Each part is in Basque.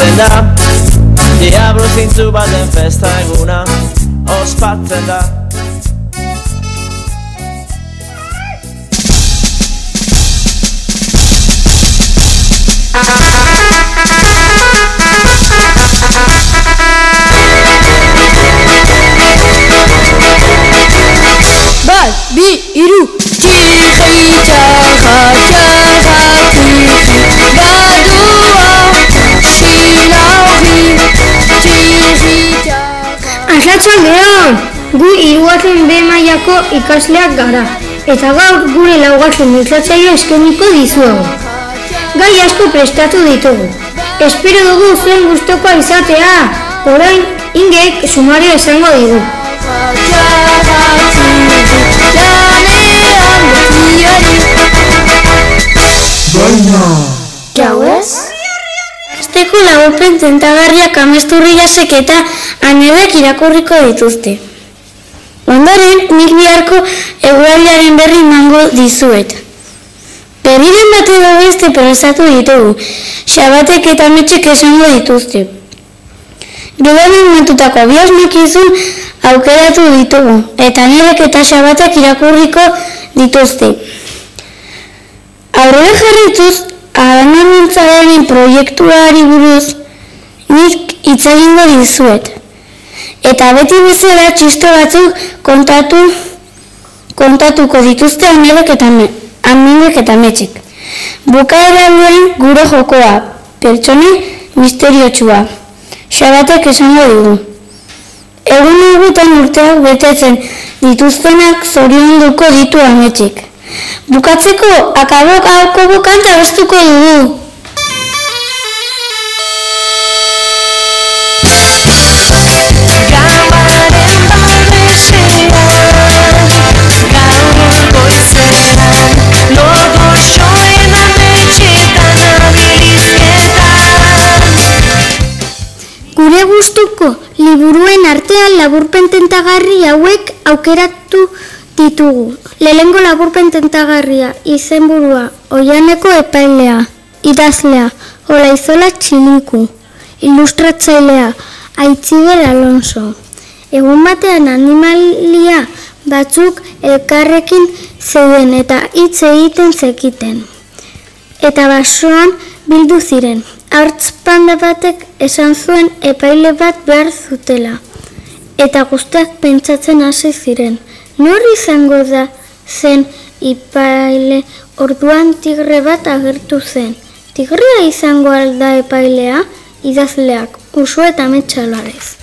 Ospatzen da Diablo zintzu baten festa eguna Ospatzen da Bat, bi, iru Txiki, txaja, txaja, txiki Arratsaldeon! Gu hirugarren B mailako ikasleak gara, eta gaur gure laugarren multzatzailea eskainiko dizuegu. Gai asko prestatu ditugu. Espero dugu zuen gustokoa izatea. Orain, Ingek sumario esango digu. Jauez? Asteko laburpen tentagarriak Amesturri Jasek eta Anebek irakurriko dituzte. Ondoren, nik biharko eguraldiaren berri emango dizuet. Berriren bat edo beste prestatu ditugu, Xabatek eta Ametxek esango dituzte. Gidonen mentutako bi asmakizun aukeratu ditugu, eta Anebek eta Xabatek irakurriko dituzte. Aurrera jarrituz, Aranaruntzaren proiektuari buruz nik hitz egingo dizuet. Eta beti bezala txiste batzuk kontatuko dituzte Anebek eta Ametxek. Bukaera duen gure jokoa, pertsone misteriotsua. Xabatek esango digu. Egun egutan urteak betetzen dituztenak zorionduko ditu Ametxek. Bukatzeko, akabo kanta abestuko dugu. Gure gustuko liburuen artean laburpen tentagarri hauek aukeratu ditugu. Lehengo laburpen tentagarria, izenburua, Oianeko epailea, idazlea, Olaizola Txiliku, ilustratzailea, Aitziber Alonso. Egun batean animalia batzuk elkarrekin zeuden eta hitz egiten zekiten. Eta basoan bildu ziren. Hartzpanda batek esan zuen epaile bat behar zutela. Eta guztiak pentsatzen hasi ziren. Nor izango da zen epaile? Orduan tigre bat agertu zen. Tigrea izango alda epailea? Idazleak, Usu eta Amets Alvarez.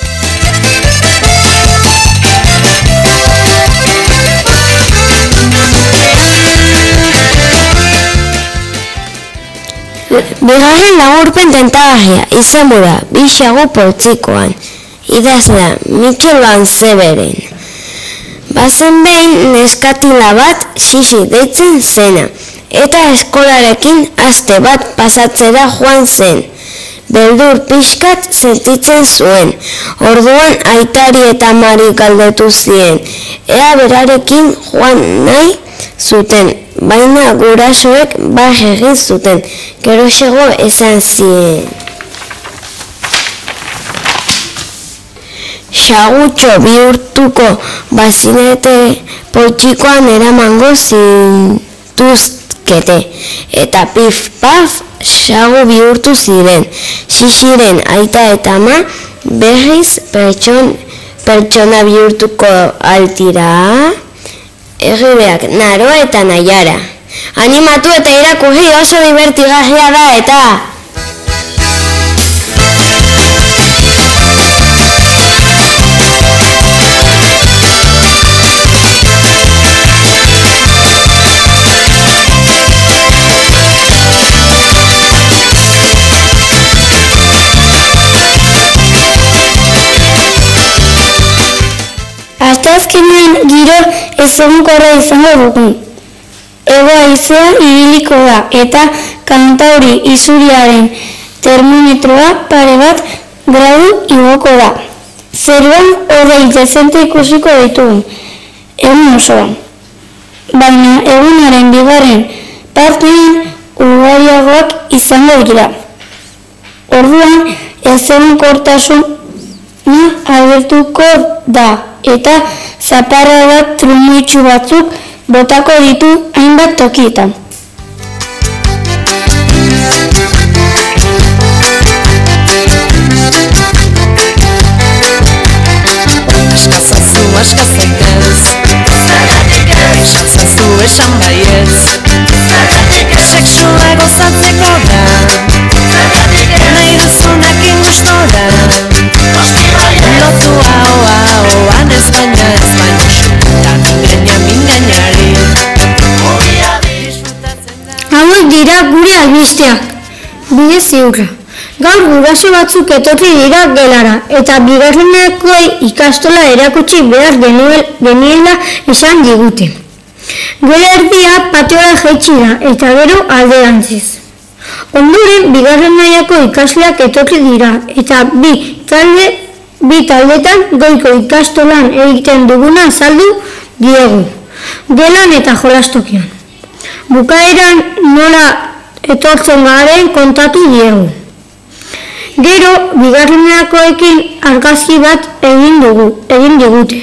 Bigarren laburpen tentagarria, izenburua, Bixagu Poltsikoan, idazlea, Mikel Banzeberen. Bazen behin neskatila bat Xixi deitzen zena, eta eskolarekin aste bat pasatzera joan zen. Beldur pixkat sentitzen zuen, orduan aitari eta amari galdetu zien, ea berarekin joan nahi zuten, baina gurasoek bat egin zuten, geroxego esan zien. Xagutxo bihurtuko bazinete Poltsikoan eramango zintuzkete, eta pif-paf xagu bihurtu ziren. Xixiren aita eta ama berriz pertsona bihurtuko altira. Egibeak Naroa eta Naiara. Animatu eta irakurri, oso divertigarria da eta... Asteazkenean giro ezegonkorra izango dugu. Hego haizea ibiliko da eta Kantauri isuriaren termometroa pare bat gradu igoko da. Zeruan hodei dezente ikusiko ditugu egun osoan. Baina egunaren bigarren partean ugariagoak izango dira. Orduan, ezegonkortasuna agertuko da, eta zaparrada trumoitsu batzuk botako ditu hainbat tokietan. Aska zaitez, esatzazu esan baiez, sexua gozatzeko da, nahi duzunekin gustora, lotu ahoan ez baina eta mingainari. Hauek dira gure albisteak, bide ziurra. Gaur guraso batzuk etorri dira gelara, eta bigarrenekoei ikastola erakutsi behar geniela esan digute. Gela erdia patiora jaitsi da, eta gero alderantziz. Ondoren, bigarren mailako ikasleak etorri dira, eta bi taldetan goiko ikastolan egiten duguna azaldu diegu, gelan eta jolastokian. Bukaeran nola etortzen garen kontatu diegu. Gero, bigarrenakoekin argazki bat egin digute.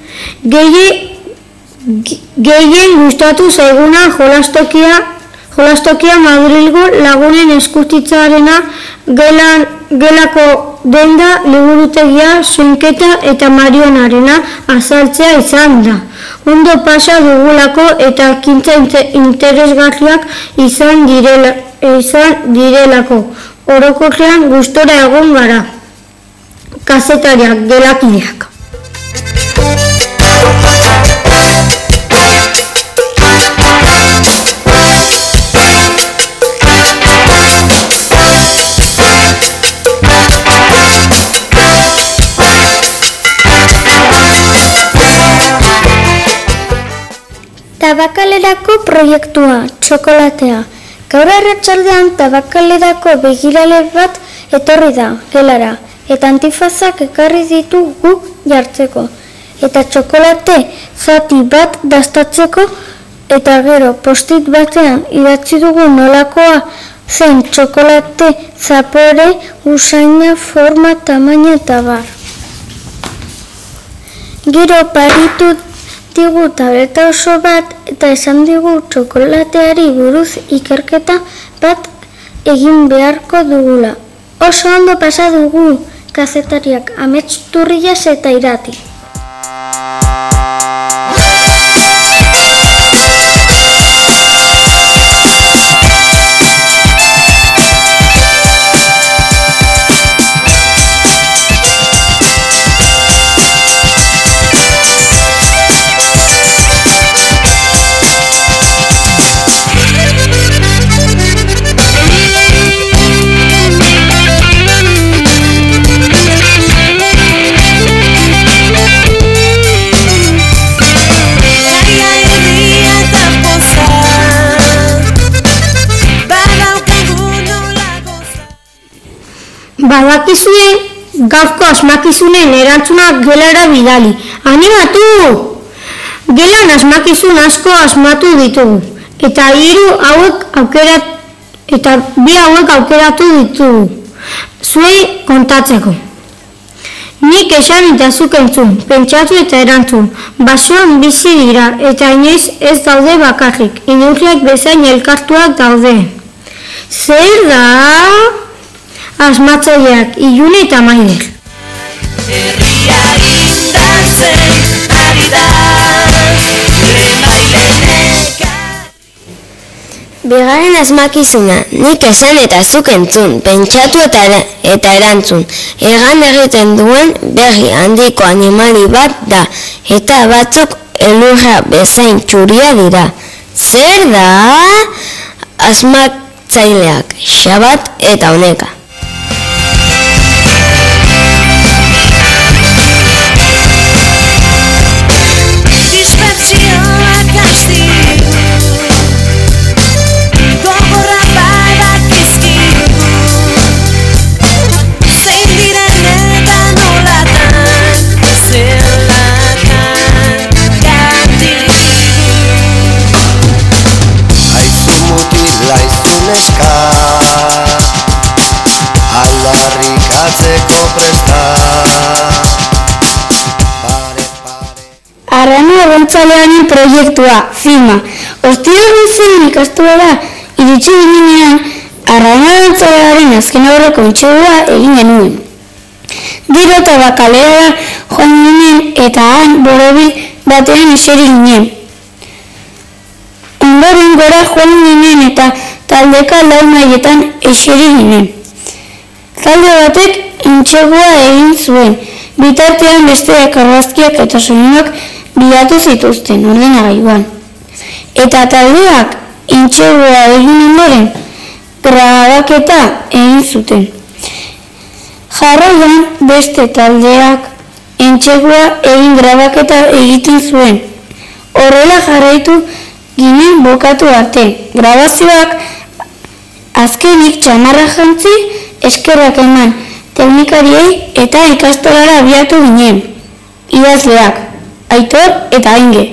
Gehien gustatu zaiguna jolastokia Madrilgo lagunen eskutitzarena, gelako denda, liburutegia, soinketa eta marionarena azaltzea izan da. Ondo pasa dugulako eta ekintza interesgarriak izan direlako. Orokorrean gustora egon gara, kazetariak, gelakideak. Tabakalerako proiektua, txokolatea. Gaur arratsaldean tabakalerako begirale bat etorri da, gelara, eta antifazak ekarri ditu guk jartzeko, eta txokolate zati bat dastatzeko, eta gero postit batean idatzi dugu nolakoa zen txokolate zapore, usaina, forma, tamaina eta bar. Gero paritu digu tableta oso bat eta esan digu txokolateari buruz ikerketa bat egin beharko dugula. Oso ondo pasa dugu kazetariak, Amets Turrias eta Irati. Badakizue gaurko asmakizunen erantzunak gelara bidali. Animatu! Gelan asmakizun asko asmatu ditugu. Eta bi hauek aukeratu ditugu. Zuei kontatzeko. Nik esan eta zuk entzun, pentsatu eta erantzun. Basoan bizi dira eta inoiz ez daude bakarrik. Inurriak bezain elkartuak daude. Zer da? Asmatzaileak, Ilune eta Maider. Herria indartzen ari da, lehenbaileneka. Bigarren asmakizuna, nik esan eta zuk entzun, pentsatu eta erantzun. Egan egiten duen berri handiko animali bat da, eta batzuk elurra bezain txuria dira. Zer da? Asmatzaileak, Xabat eta Oneka. Arrantzalearen proiektua, filma. Ostiral goizean ikastolara iritsi ginean, Arrantzalearen azken aurreko entsegua egin genuen. Gero eta bakalera joan ginen eta han borobil batean eseri ginen. Ondoren gora joan ginen eta taldeka lau maietan eseri ginen. Talde batek entsegua egin zuen, bitartean besteak argazkiak eta soinuak bilatu zituzten ordenagailuan. Eta taldeak entsegua egin ondoren grabaketa egin zuten. Jarraian beste taldeak entsegua egin grabaketa egiten zuen. Horrela jarraitu ginen bukatu arte. Grabazioak azkenik txamarra jantzi eskerrak eman teknikariei eta ikastolara abiatu ginen. Idazleak, Aitor eta Ainge.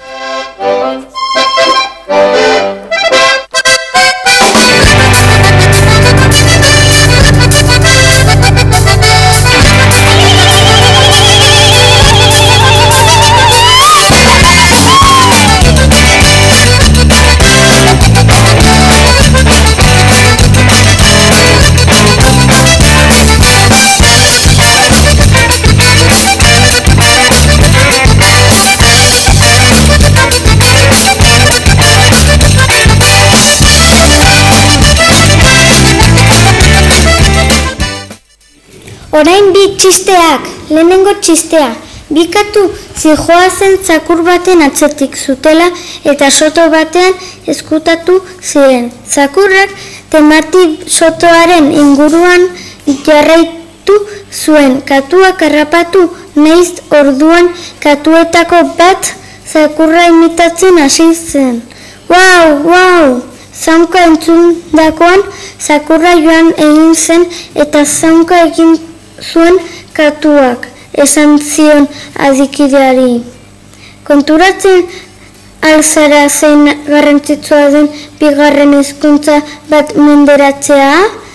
Orain bi txisteak, lehenengo txistea, bikatu zijoazen txakur baten atzetik zutela eta soto batean eskutatu ziren. Txakurrak temati sotoaren inguruan jarraitu zuen, katuak harrapatu neiz orduan katuetako bat txakurra imitatzen hasi zen. Wow! Zaunka entzundakoan txakurra joan egin zen eta zaunka egin zuen katuak, esan zion adikideari. Konturatzen alzara zein garrantzitsua den bigarren hizkuntza bat menderatzea?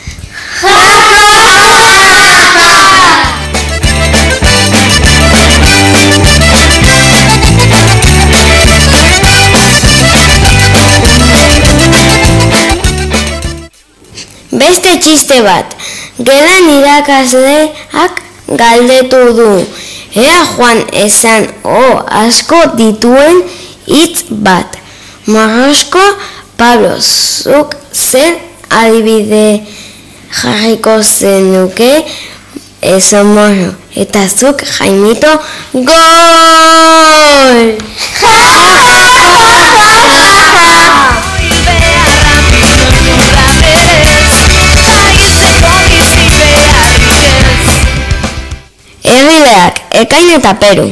Beste txiste bat, gelan irakasleak galdetu du. Ea Juan esan asko dituen hitz bat. Morrosko Pablo, zuk zen adibide jarriko zenuke Somorro. Eta zuk Jaimito, gol! Herrideak, Ekain eta Peru.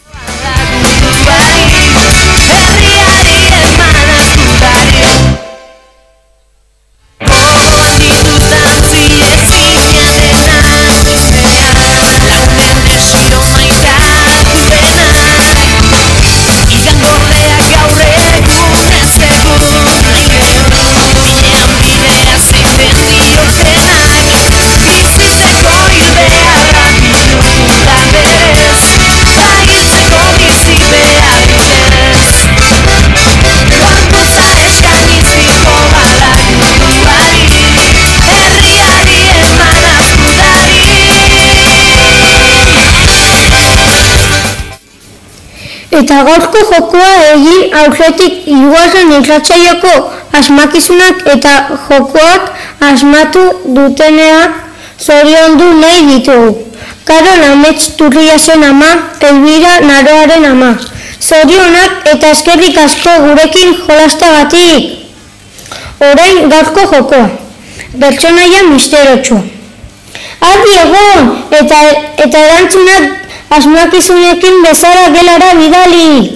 Eta gaurko jokoa egin aurretik hirugarren irratsaioko asmakizunak eta jokoak asmatu duteneak zoriondu nahi ditugu. Karol Amets Turriasen ama, Elbira Naroaren ama. Zorionak eta eskerrik asko gurekin jolastagatik. Orain gaurko jokoa. Pertsonaia misteriotsua. Argi egon eta erantzunak asmakizunekin bezala gelara bidali.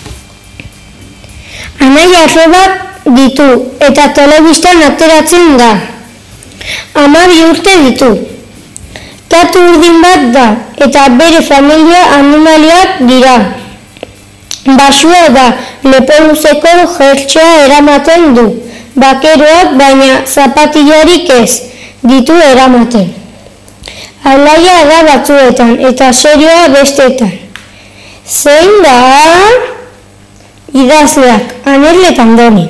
Anaia arrebak ditu eta telebistan ateratzen da. 12 urte ditu. Katu urdin bat da eta bere familia animaliak dira. Basua da, lepo luzeko jertxea eramaten du. Bakeroak baina zapatillarik ez ditu eramaten. Alaia da batzuetan eta serioa besteetan. Zein da? idazleak, Anel eta Andoni.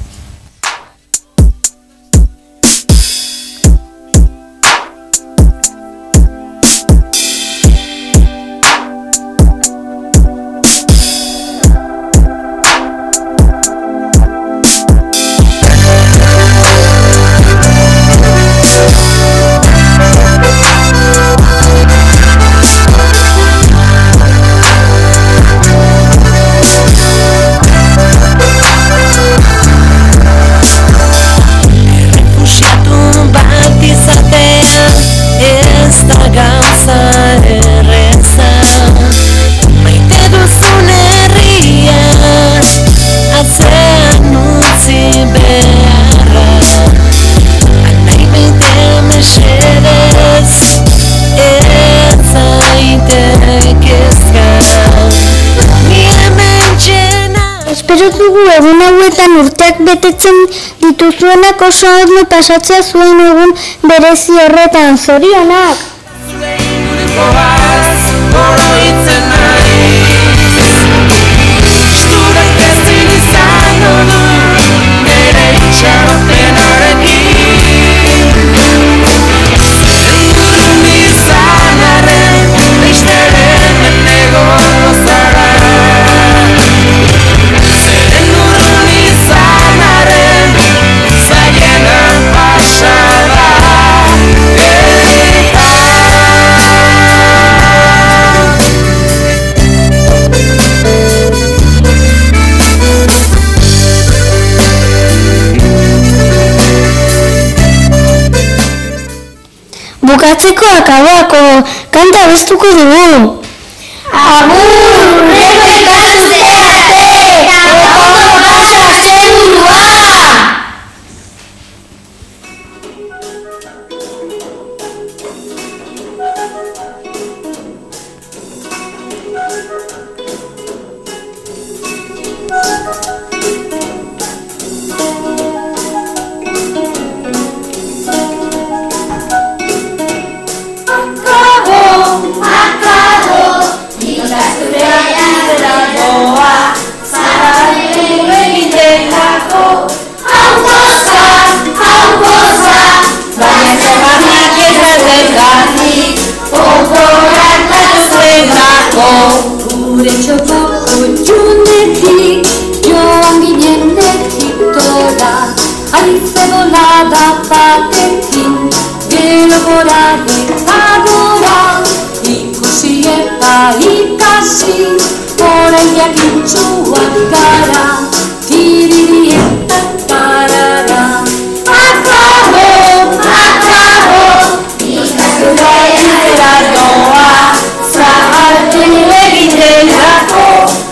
Espero dugu egun hauetan urteak betetzen dituzuenak oso ondo pasatzea zuen egun berezi horretan. Zorionak! Bukatzeko akabako kanta abestuko dugu. Agur, urreko ikasturtea arte, eta ondo pasa asteburua! Gure txopako junetik, joan ginen Egiptora, haize bolada batekin, gero gora eta gora, ikusi eta ikasi, orain jakintxuak gara, tiriri eta tarara. Akabo, ikastura izera doa, zahartu egin delako.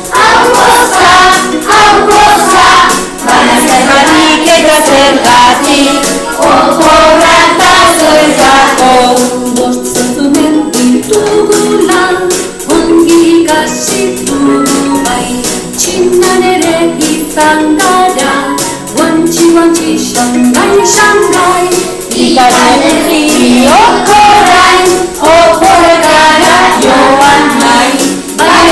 Hau goza, baina zergatik eta zergatik, oporra eta zergako. Bost zentumen ditugula, ongi ikasi dugu bai, txinan ere izan gara, guantxi xangai, ikaren ziok orain, oporretara joan nahi, bai.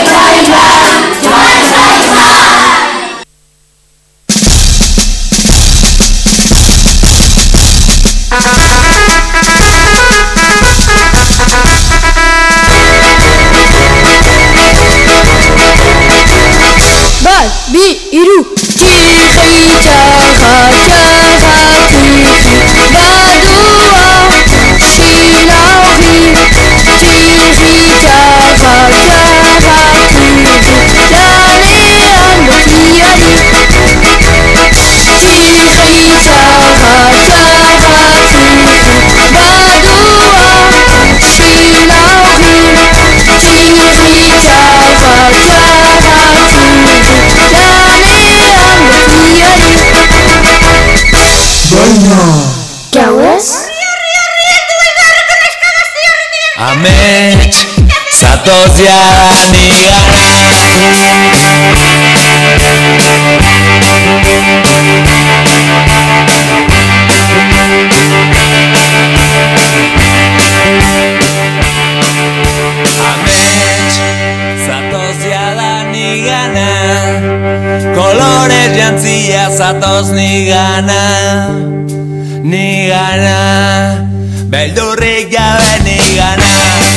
Bat, bi, iru! Txiki txaga, Gauez? Amets, zatoz zatoz nigana, beldurrik gabe nigana.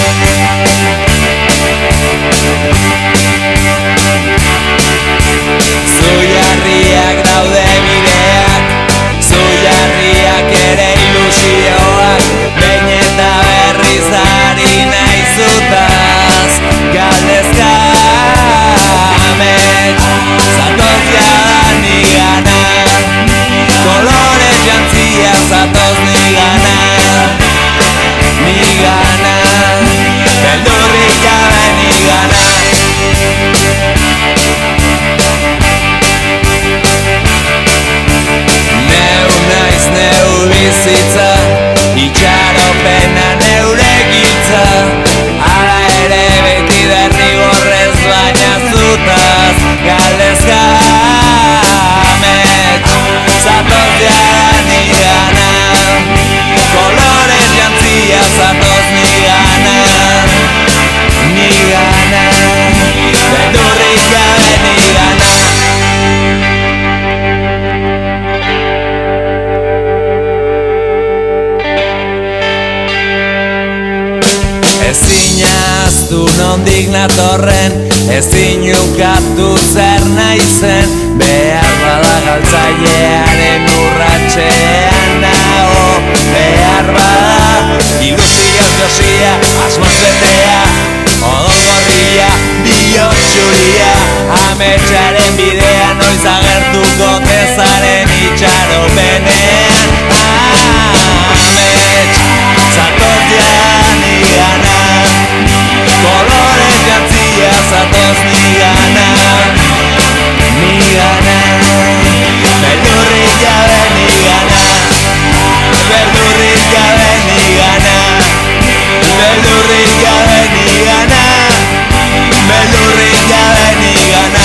Zuiarriak daude bideak, zuiarriak ere ilusioak, behin eta berriz ari naizutaz, galdezka amets, zatoz jada nigana, kolorez jantzia zatoz nigana, beldurrik gabe nigana. Neu bizitza, itxaropena neure giltza, hala ere beti derrigorrez baina zutaz, galdezka amets, zatoz jada nigana, kolorez jantzia zatoz nigana, beldurrik gabe nigana. Ezin ahaztu nondik natorren, ezin ukatu zer naizen, behar bada galtzailearen urratxean nago, behar bada ilusioz josia, asmoz betea, odol gorria, bihotxuria, ametsaren bidea noiz agertuko tezaren itxaropenean, amets, zatoz jada nigana, kolorez jantzia zatoz nigana, beldurrik gabe nigana, beldurrik gabe nigana, beldurrik gabe nigana, beldurrik gabe nigana.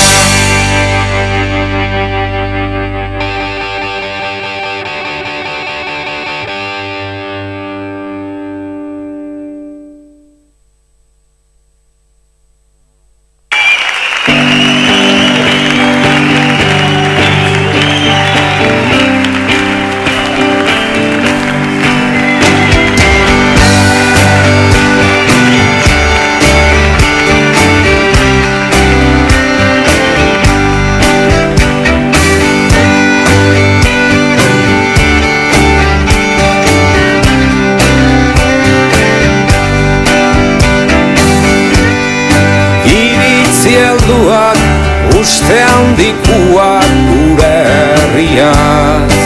Uste handikuak gure herriaz,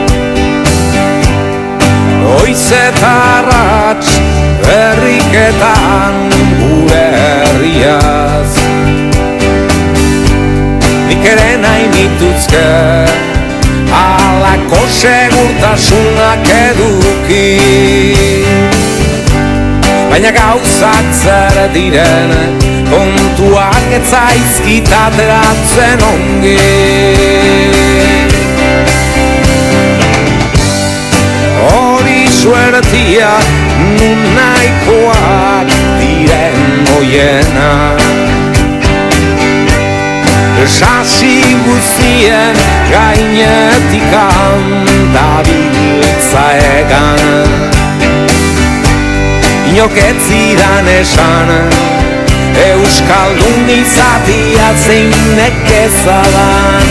goiz eta arrats berriketan gure herriaz. Nik ere nahi nituzke halako segurtasunak eduki, baina gauzak zer diren kontuak ez zaizkit ateratzen ongi. Hori suertia nun nahikoak diren oienak, sasi guztien gainetik dabiltza egan, inok ez zidan esan euskaldun izatia zein nekeza dan,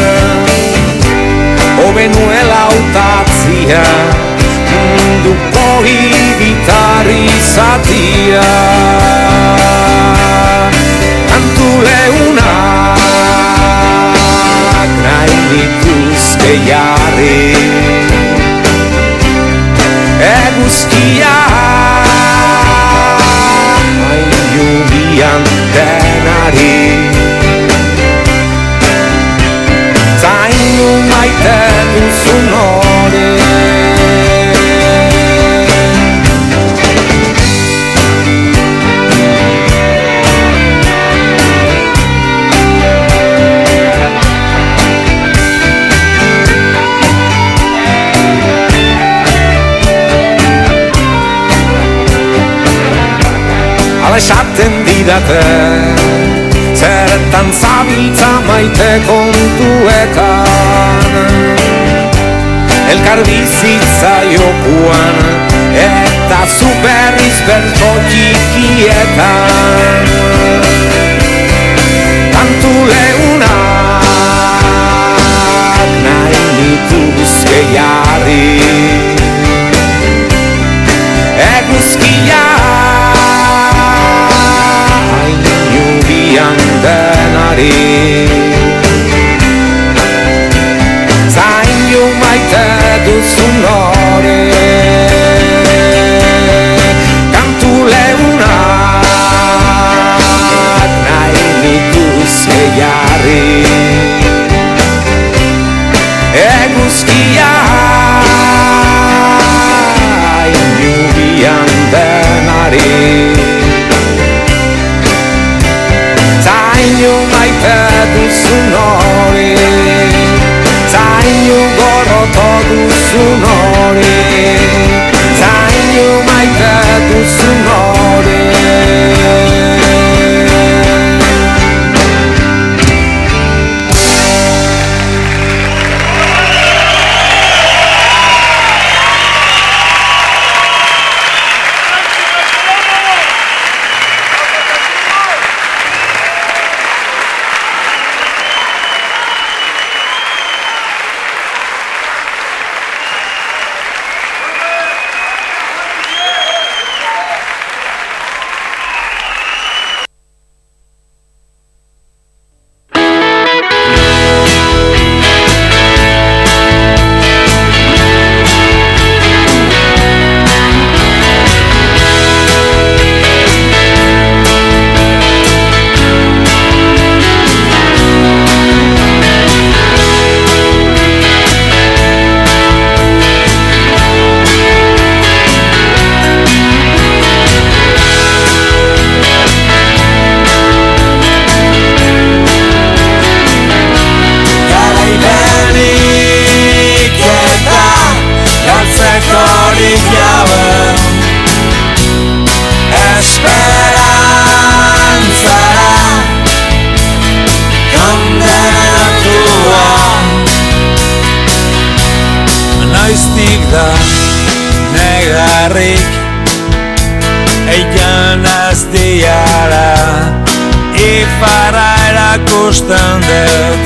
hobe nuela hautatzia munduko hiritar izatia. Kantu leunak nahi dituzke jarri, eguzkia denari, zainu maite duzun hori. Hala esaten didate, zertan zabiltza maite kontuetan, elkar bizitza jokuan, eta zu berriz berto txikietan. Kantu leunak nahi nituzke jarri, eguzkia hain jubian denari. Zain ju maite duzun hori, kantu leunak nahi nituzke jarri, eguzkia hain jubian denari. Zain ju maite duzun hori, zain ju gorroto duzun hori, zain ju maite duzun hori. Noiztik da negarrik eian ez diara, ifarra erakusten dut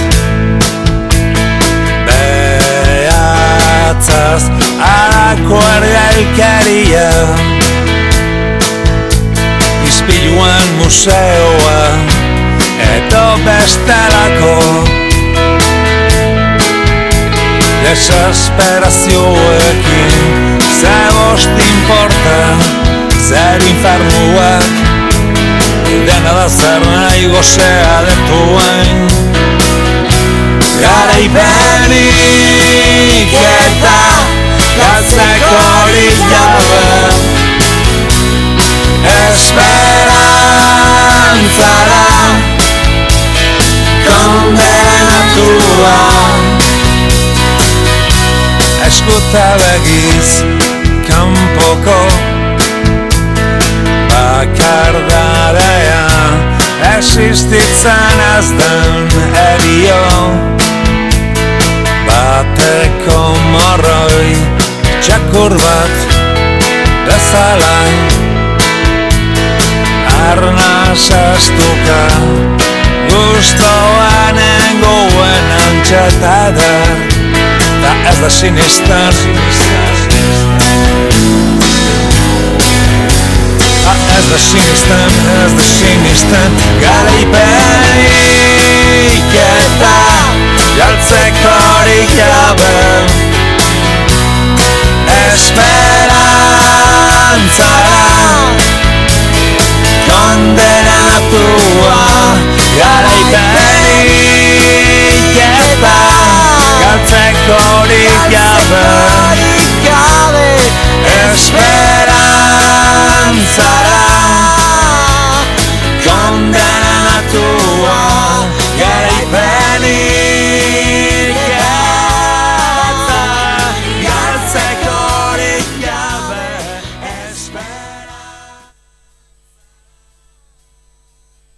behatzaz harako ergelkeria, Ispiluan museoa edo bestelako desesperazioekin, ze bost importa, zer infernuak, dena da zer nahi gozea detuain. Garaipenik eta galtzekorik gabe, esperantzara kondenatua. Eskuta begiz kanpoko bakardarea, existitzen ez den erio bateko morroi, txakur bat bezala arnaz estuka, gustoan engoen antxetada, da ez da sinistan, ez da sinistan, garaipen